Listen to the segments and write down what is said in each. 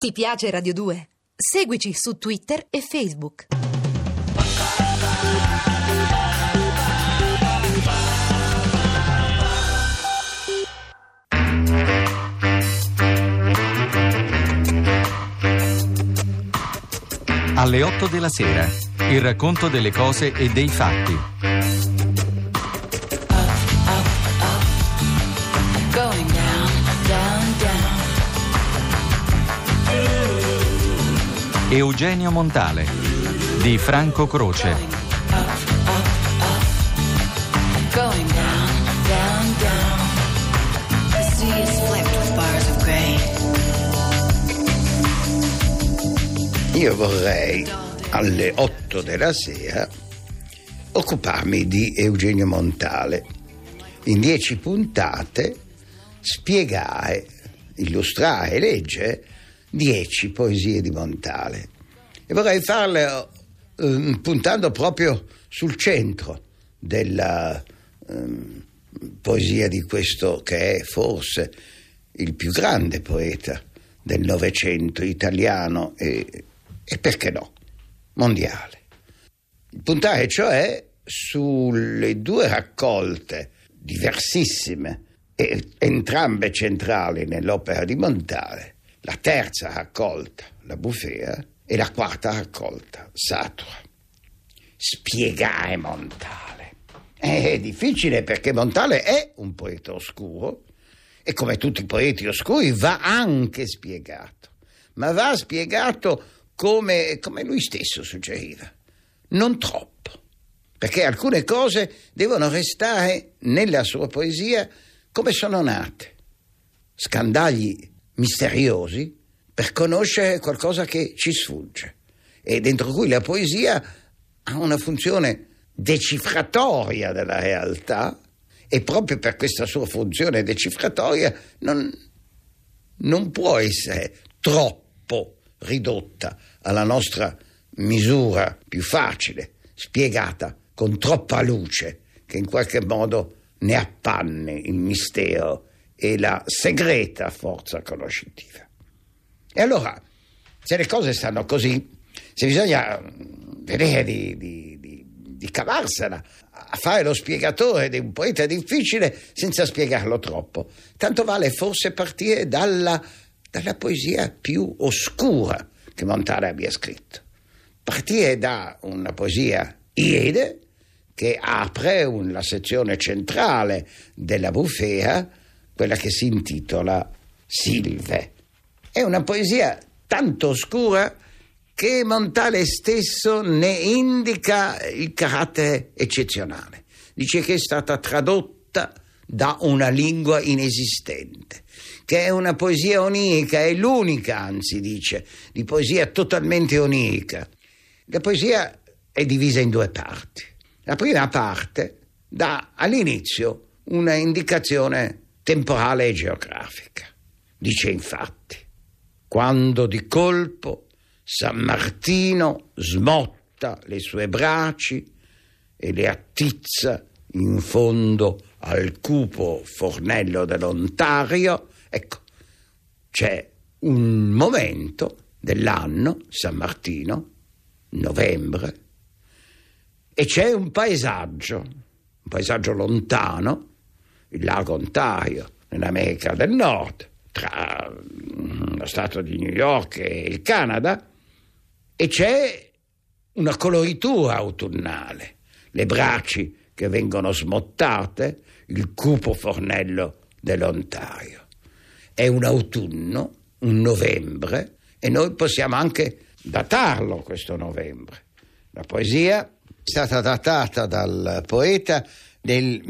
Ti piace Radio 2? Seguici su Twitter e Facebook. Alle 8 della sera, il racconto delle cose e dei fatti. Going down, down, down. Eugenio Montale, di Franco Croce. Going down, down, down. The sea is flecked with bars of gray. Io vorrei alle 8 della sera occuparmi di Eugenio Montale. In 10 puntate spiegare, illustrare e leggere 10 poesie di Montale. E vorrei farle puntando proprio sul centro della poesia di questo che è forse il più grande poeta del Novecento italiano e perché no, mondiale. Puntare cioè sulle 2 raccolte diversissime e entrambe centrali nell'opera di Montale, la terza raccolta, la Bufera, e la quarta raccolta, Satura. Spiegare Montale è difficile perché Montale è un poeta oscuro e come tutti i poeti oscuri va anche spiegato, ma va spiegato come lui stesso suggeriva, non troppo, perché alcune cose devono restare nella sua poesia come sono nate, scandagli misteriosi per conoscere qualcosa che ci sfugge e dentro cui la poesia ha una funzione decifratoria della realtà e proprio per questa sua funzione decifratoria non può essere troppo ridotta alla nostra misura più facile, spiegata con troppa luce che in qualche modo ne appanni il mistero e la segreta forza conoscitiva. E allora, se le cose stanno così, se bisogna vedere di cavarsela a fare lo spiegatore di un poeta difficile senza spiegarlo troppo, tanto vale forse partire dalla poesia più oscura che Montale abbia scritto. Partire da una poesia Iede, che apre la sezione centrale della Bufera, quella che si intitola Silve. È una poesia tanto oscura che Montale stesso ne indica il carattere eccezionale. Dice che è stata tradotta da una lingua inesistente, che è una poesia onirica, è l'unica, anzi dice, di poesia totalmente onirica. La poesia è divisa in 2 parti. La prima parte dà all'inizio una indicazione temporale e geografica. Dice infatti: quando di colpo San Martino smotta le sue braci e le attizza in fondo al cupo fornello dell'Ontario, ecco, c'è un momento dell'anno, San Martino, novembre, e c'è un paesaggio lontano, il lago Ontario, nell'America del Nord, tra lo stato di New York e il Canada, e c'è una coloritura autunnale, le braci che vengono smottate, il cupo fornello dell'Ontario. È un autunno, un novembre, e noi possiamo anche datarlo questo novembre. La poesia è stata datata dal poeta nel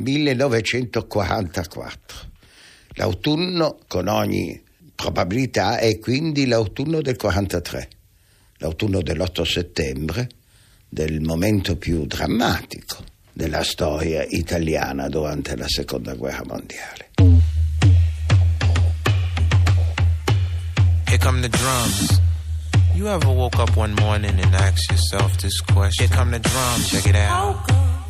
1944. L'autunno, con ogni probabilità, è quindi l'autunno del 43, l'autunno dell'8 settembre, del momento più drammatico della storia italiana durante la Seconda Guerra Mondiale. Here come the drums. You ever woke up one morning and asked yourself this question? Here come the drums, check it out.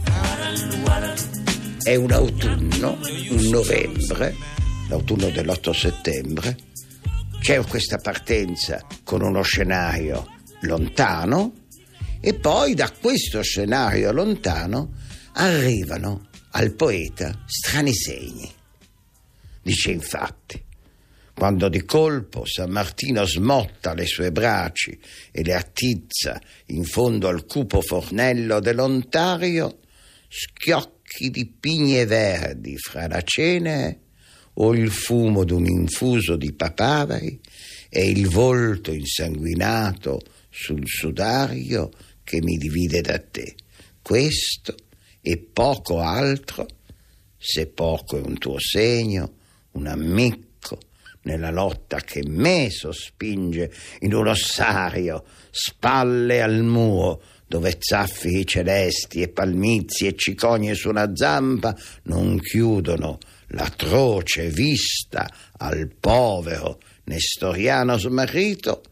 È un autunno, un novembre, l'autunno dell'8 settembre, c'è questa partenza con uno scenario lontano e poi da questo scenario lontano arrivano al poeta strani segni. Dice infatti: quando di colpo San Martino smotta le sue braci e le attizza in fondo al cupo fornello dell'Ontario, schiocchi di pigne verdi fra la cenere o il fumo d'un infuso di papaveri e il volto insanguinato sul sudario che mi divide da te. Questo e poco altro, se poco è un tuo segno, un ammicco nella lotta che me sospinge in un ossario, spalle al muro, dove zaffiri celesti e palmizi e cicogne su una zampa non chiudono l'atroce vista al povero nestoriano smarrito,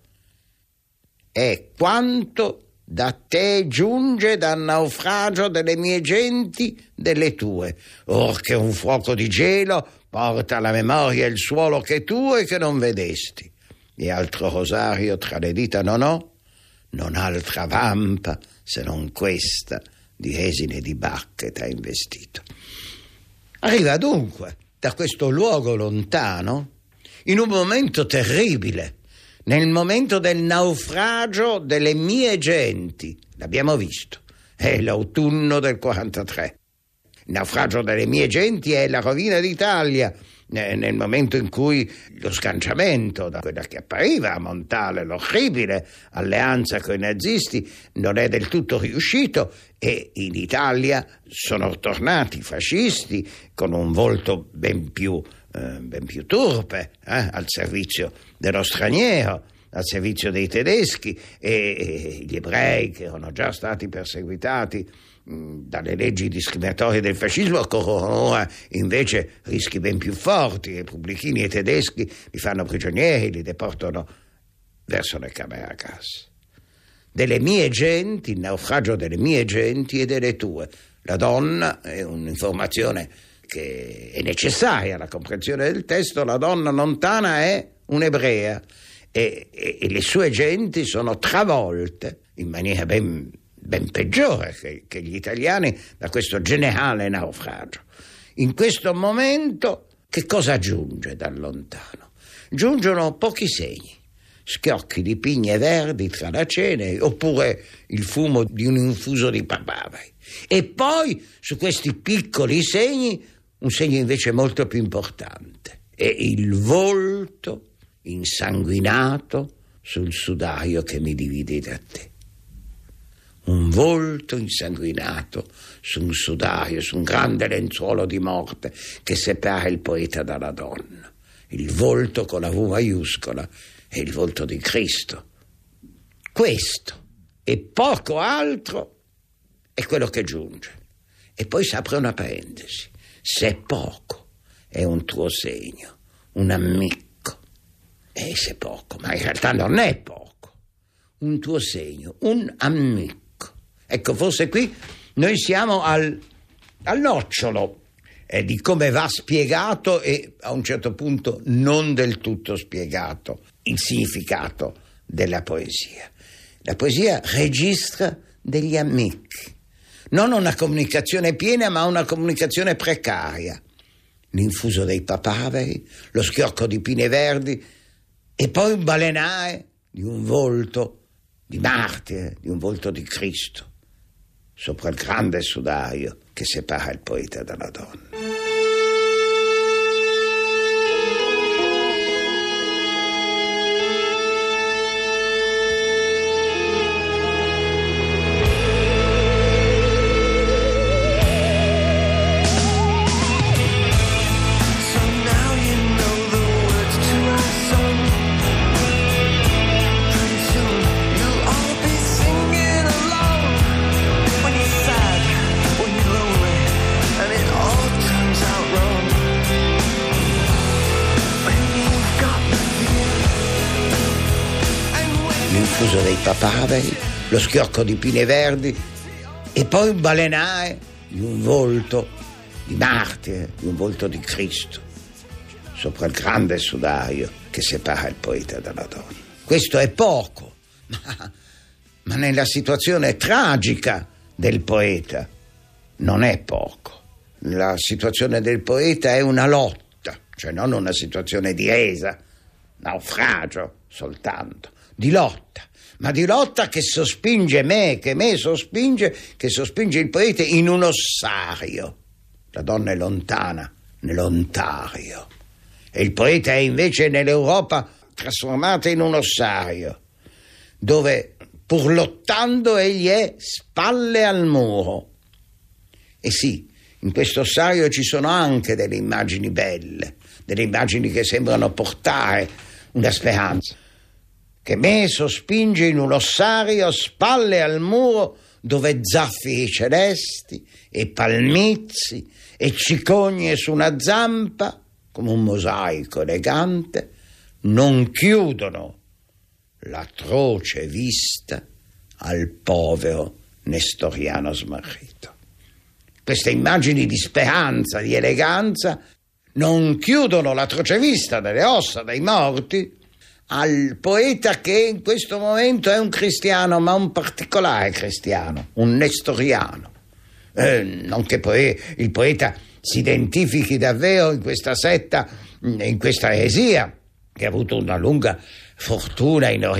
è quanto da te giunge dal naufragio delle mie genti, delle tue, or che un fuoco di gelo porta alla memoria il suolo che tu e che non vedesti, e altro rosario tra le dita non ho, non altra vampa se non questa di resine di bacche t'ha investito. Arriva dunque da questo luogo lontano in un momento terribile, nel momento del naufragio delle mie genti. L'abbiamo visto, è l'autunno del 43. Il naufragio delle mie genti è la rovina d'Italia, nel momento in cui lo sganciamento da quella che appariva a Montale, l'orribile alleanza con i nazisti, non è del tutto riuscito e in Italia sono tornati i fascisti con un volto ben più turpe, al servizio dello straniero, al servizio dei tedeschi, e gli ebrei che erano già stati perseguitati dalle leggi discriminatorie del fascismo corrono ora invece rischi ben più forti. I repubblichini e i tedeschi li fanno prigionieri, li deportano verso le camere a gas. Delle mie genti, il naufragio delle mie genti e delle tue. La donna è un'informazione che è necessaria alla comprensione del testo. La donna lontana è un'ebrea e le sue genti sono travolte in maniera ben peggiore che gli italiani da questo generale naufragio. In questo momento che cosa giunge da lontano? Giungono pochi segni, schiocchi di pigne verdi tra la cenere oppure il fumo di un infuso di papaveri. E poi su questi piccoli segni un segno invece molto più importante, è il volto insanguinato sul sudario che mi divide da te. Un volto insanguinato su un sudario, su un grande lenzuolo di morte che separa il poeta dalla donna. Il volto con la V maiuscola è il volto di Cristo. Questo e poco altro è quello che giunge. E poi si apre una parentesi. Se poco è un tuo segno, un ammicco, e se poco, ma in realtà non è poco, un tuo segno, un ammicco. Ecco, forse qui noi siamo al nocciolo di come va spiegato e a un certo punto non del tutto spiegato il significato della poesia. La poesia registra degli ammicchi, non una comunicazione piena ma una comunicazione precaria. L'infuso dei papaveri, lo schiocco di pine verdi e poi un balenare di un volto di martire, di un volto di Cristo sopra il grande sudario che separa il poeta dalla donna. L'infuso dei papaveri, lo schiocco di pine verdi e poi un balenare di un volto di martire, di un volto di Cristo sopra il grande sudario che separa il poeta dalla donna. Questo è poco, ma nella situazione tragica del poeta non è poco. La situazione del poeta è una lotta, cioè non una situazione di resa, naufragio soltanto, di lotta, ma di lotta che sospinge che sospinge il poeta in un ossario. La donna è lontana, nell'ontario, e il poeta è invece nell'Europa trasformata in un ossario, dove pur lottando egli è spalle al muro. E sì, in questo ossario ci sono anche delle immagini belle, delle immagini che sembrano portare una speranza, che me sospinge in un ossario spalle al muro, dove zaffiri celesti e palmizi e cicogne su una zampa, come un mosaico elegante, non chiudono l'atroce vista al povero nestoriano smarrito. Queste immagini di speranza, di eleganza, non chiudono l'atroce vista delle ossa dei morti al poeta che in questo momento è un cristiano, ma un particolare cristiano, un nestoriano. Non che il poeta si identifichi davvero in questa setta, in questa eresia, che ha avuto una lunga fortuna in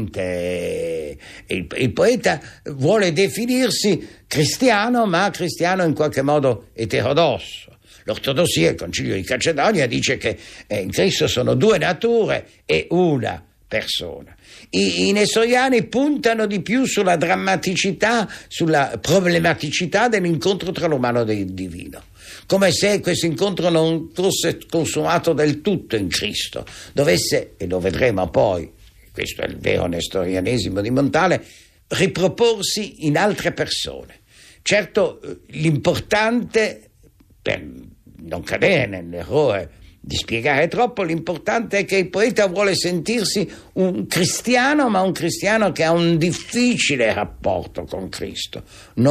Oriente. Il poeta vuole definirsi cristiano, ma cristiano in qualche modo eterodosso. L'ortodossia, il Concilio di Calcedonia, dice che in Cristo sono due nature e una persona. I nestoriani puntano di più sulla drammaticità, sulla problematicità dell'incontro tra l'umano e il divino, come se questo incontro non fosse consumato del tutto in Cristo, dovesse, e lo vedremo poi, questo è il vero nestorianesimo di Montale, riproporsi in altre persone. Certo, l'importante, per non cadere nell'errore di spiegare troppo, l'importante è che il poeta vuole sentirsi un cristiano, ma un cristiano che ha un difficile rapporto con Cristo,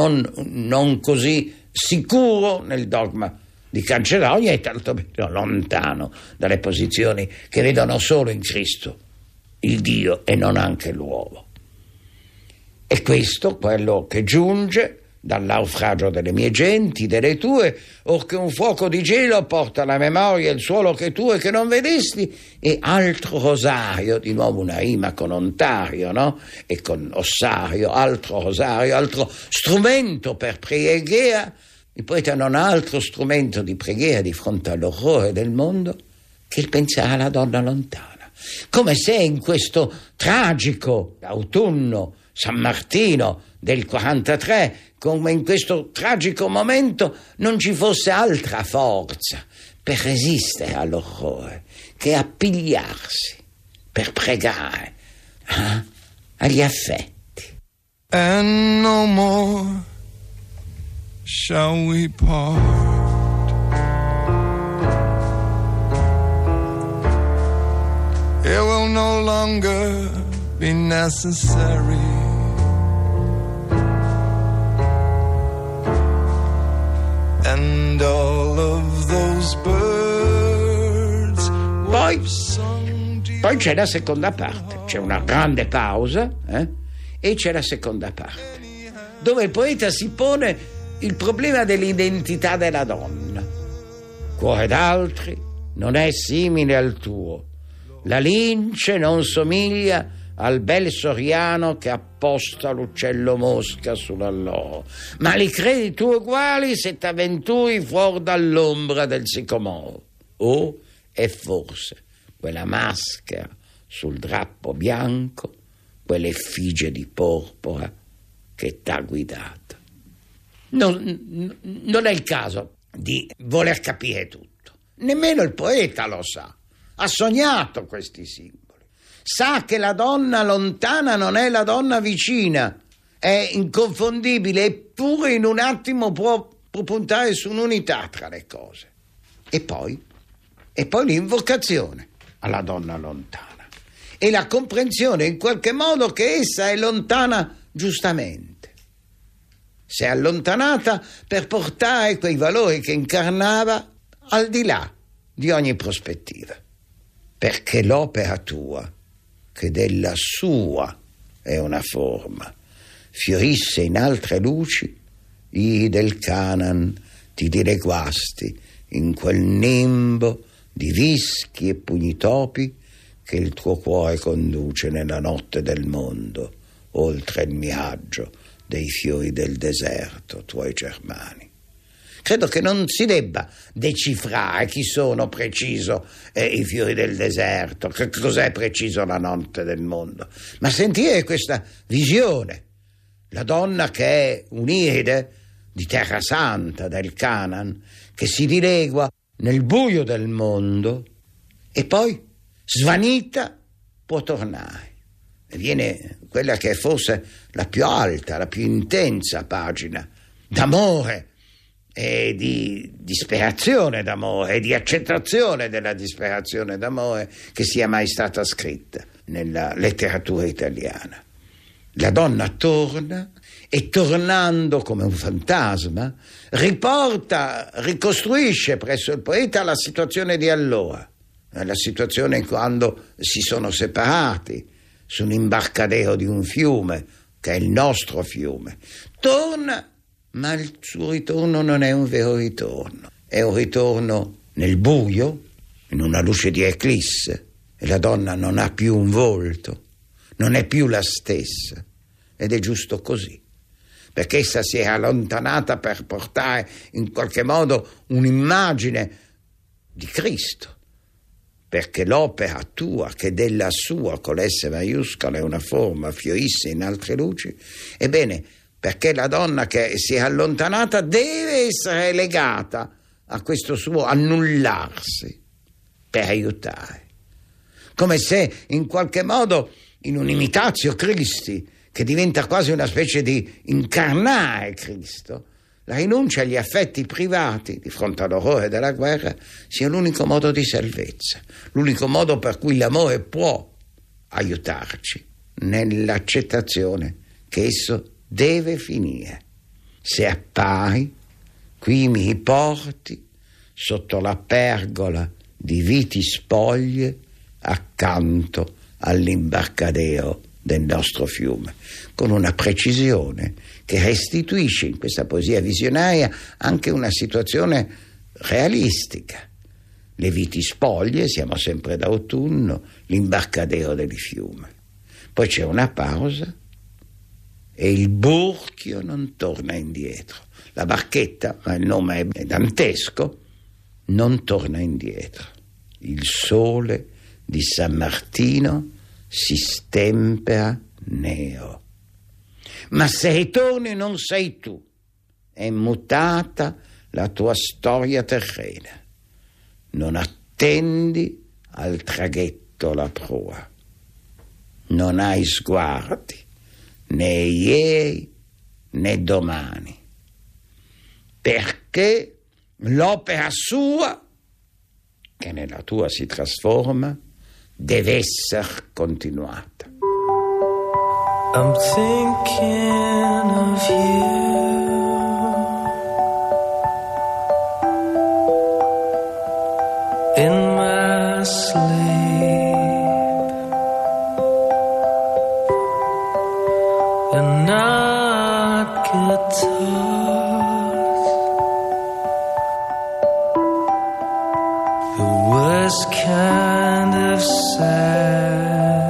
non così sicuro nel dogma di Calcedonia e tanto meno lontano dalle posizioni che vedono solo in Cristo il Dio e non anche l'uomo. E questo quello che giunge dal naufragio delle mie genti, delle tue, or che un fuoco di gelo porta alla memoria il suolo che tu e che non vedesti, e altro rosario, di nuovo una rima con ontario, no? E con ossario, altro rosario, altro strumento per preghiera. Il poeta non ha altro strumento di preghiera di fronte all'orrore del mondo che il pensare alla donna lontana. Come se in questo tragico autunno San Martino del 43, come in questo tragico momento non ci fosse altra forza per resistere all'orrore che appigliarsi per pregare agli affetti. And no more shall we part. It will no longer be necessary. And all of those birds poi c'è la seconda parte, c'è una grande pausa e c'è la seconda parte, dove il poeta si pone il problema dell'identità della donna. Cuore d'altri non è simile al tuo, la lince non somiglia al bel soriano che apposta l'uccello mosca sull'alloro, ma li credi tu uguali se t'avventuri fuor dall'ombra del sicomoro. O è forse quella maschera sul drappo bianco, quell'effigie di porpora che t'ha guidato. Non è il caso di voler capire tutto, nemmeno il poeta lo sa, ha sognato questi simboli. Sa che la donna lontana non è la donna vicina, è inconfondibile, eppure in un attimo può puntare su un'unità tra le cose. E poi l'invocazione alla donna lontana e la comprensione in qualche modo che essa è lontana giustamente. Si è allontanata per portare quei valori che incarnava al di là di ogni prospettiva. perché l'opera tua, che della sua è una forma, fiorisse in altre luci, i del Canaan ti dileguasti in quel nimbo di vischi e pugnitopi che il tuo cuore conduce nella notte del mondo, oltre il miraggio dei fiori del deserto, tuoi germani. Credo che non si debba decifrare chi sono preciso i fiori del deserto, che cos'è preciso la notte del mondo, ma sentire questa visione, la donna che è un'Iride di Terra Santa, del Canaan, che si dilegua nel buio del mondo e poi, svanita, può tornare. E viene quella che è forse la più alta, la più intensa pagina d'amore e di disperazione d'amore e di accettazione della disperazione d'amore che sia mai stata scritta nella letteratura italiana. La donna torna e, tornando come un fantasma, ricostruisce presso il poeta la situazione di allora, la situazione quando si sono separati su un imbarcadero di un fiume che è il nostro fiume. Torna, ma il suo ritorno non è un vero ritorno, è un ritorno nel buio, in una luce di eclisse, e la donna non ha più un volto, non è più la stessa, ed è giusto così, perché essa si è allontanata per portare in qualche modo un'immagine di Cristo, perché l'opera tua, che della sua con l'S maiuscola è una forma, fiorisse in altre luci, ebbene, perché la donna che si è allontanata deve essere legata a questo suo annullarsi per aiutare, come se in qualche modo in un imitatio Christi, che diventa quasi una specie di incarnare Cristo, la rinuncia agli affetti privati di fronte all'orrore della guerra sia l'unico modo di salvezza, l'unico modo per cui l'amore può aiutarci nell'accettazione che esso deve finire. Se appari, qui mi porti sotto la pergola di viti spoglie accanto all'imbarcadero del nostro fiume, con una precisione che restituisce in questa poesia visionaria anche una situazione realistica. Le viti spoglie, siamo sempre d'autunno, l'imbarcadero del fiume. Poi c'è una pausa e il burchio non torna indietro. La barchetta, ma il nome è dantesco, non torna indietro. Il sole di San Martino si stempera nero. Ma se ritorni non sei tu, è mutata la tua storia terrena. Non attendi al traghetto la prua. Non hai sguardi, né ieri né domani, perché l'opera sua, che nella tua si trasforma, deve essere continuata. I'm thinking of you in my sleep, and not guitars, the worst kind of sad.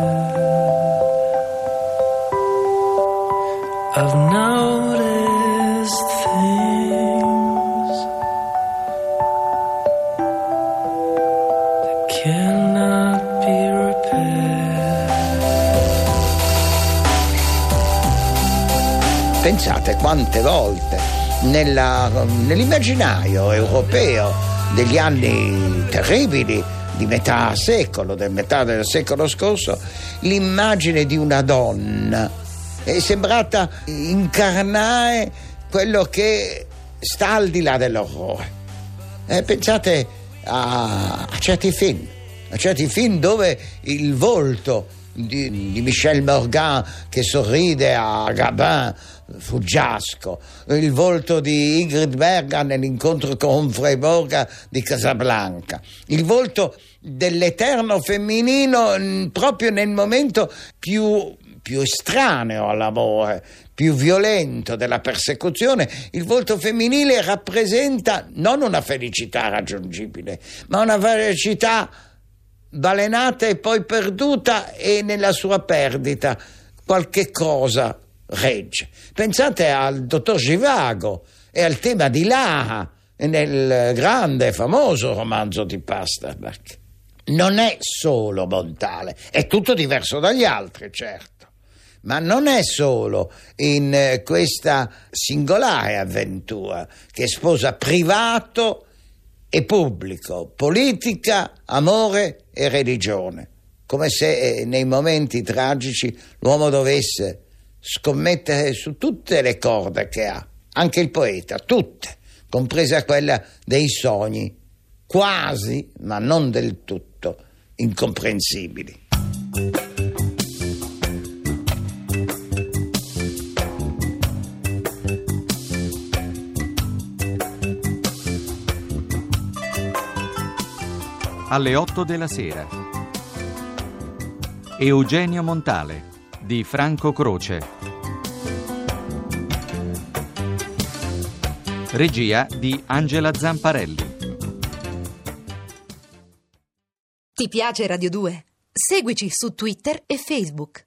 I've noticed things that cannot be repaired. Pensate quante volte nell'immaginario europeo degli anni terribili di metà secolo, del metà del secolo scorso, l'immagine di una donna è sembrata incarnare quello che sta al di là dell'orrore. Pensate a certi film dove il volto di Michel Morgan che sorride a Gabin fuggiasco, il volto di Ingrid Bergman nell'incontro con Humphrey Bogart di Casablanca, il volto dell'eterno femminino proprio nel momento più estraneo all'amore, più violento della persecuzione. Il volto femminile rappresenta non una felicità raggiungibile, ma una felicità balenata e poi perduta, e nella sua perdita qualche cosa regge. Pensate al dottor Zhivago e al tema di Lara nel grande famoso romanzo di Pasternak. Non è solo Montale, è tutto diverso dagli altri, certo, ma non è solo in questa singolare avventura che sposa privato e pubblico, politica, amore e religione, come se nei momenti tragici l'uomo dovesse scommettere su tutte le corde che ha, anche il poeta, tutte, compresa quella dei sogni, quasi, ma non del tutto, incomprensibili. Alle 8 della sera. Eugenio Montale di Franco Croce. Regia di Angela Zamparelli. Ti piace Radio 2? Seguici su Twitter e Facebook.